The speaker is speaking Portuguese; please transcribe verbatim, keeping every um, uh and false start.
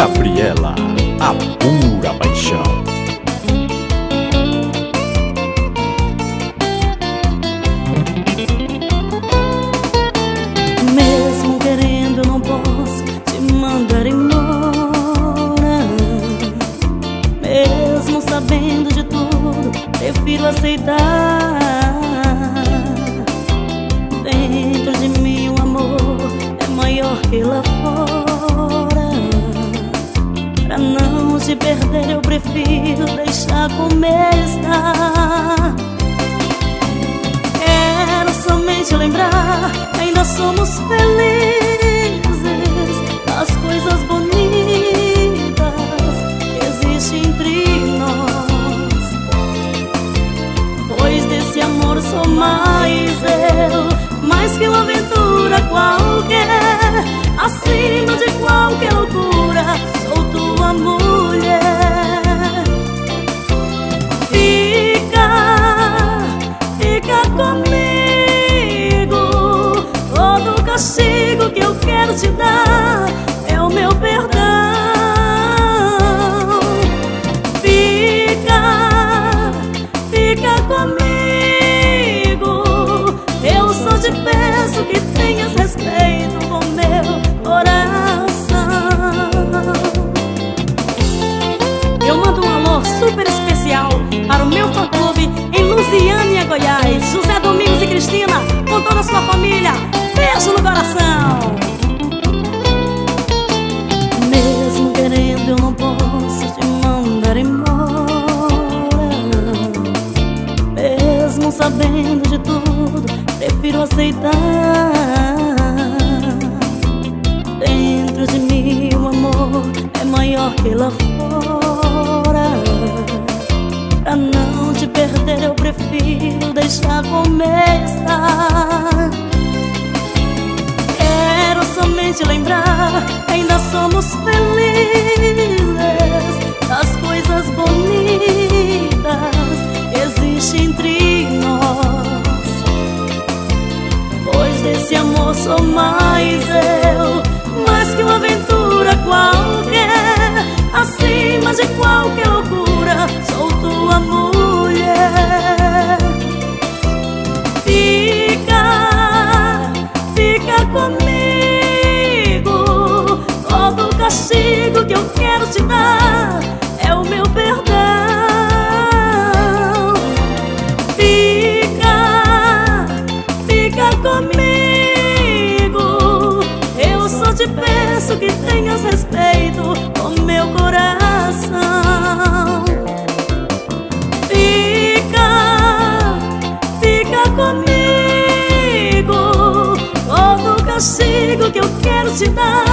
Gabriela, a pura paixão. Mesmo querendo, eu não posso te mandar embora. Mesmo sabendo de tudo, prefiro aceitar. Dentro de mim o amor é maior que lá fora. Pra não te perder eu prefiro deixar como está. Quero somente lembrar que ainda somos felizes, das coisas bonitas que existem entre nós. Pois desse amor sou mais eu, mais que uma aventura qualquer. Acima de qualquer loucura, sou tua mulher. Fica, fica comigo. Todo o castigo que eu quero te dar é o meu perdão. Fica, fica comigo. Eu só te peço que tenhas respeito com meu coração. Eu mando um alô super especial para o meu fã-clube em Lusiânia, Goiás, José Domingos e Cristina, com toda a sua família. Beijo no coração. Mesmo querendo, eu não posso te mandar embora. Mesmo sabendo de tudo, prefiro aceitar. Dentro de mim o amor é maior que lá fora. Pra não te perder eu prefiro deixar como está. Quero somente lembrar que ainda somos felizes, das coisas bonitas que existem entre nós. Pois desse amor sou mais eu, mais que uma aventura qualquer. Acima de qualquer loucura, sou tua mulher. Fica, fica comigo. Todo o castigo que eu quero te dar é o meu perdão. Fica, fica comigo. Eu só te peço que tenhas respeito com meu coração. Fica, fica comigo. Todo o castigo que eu quero te dar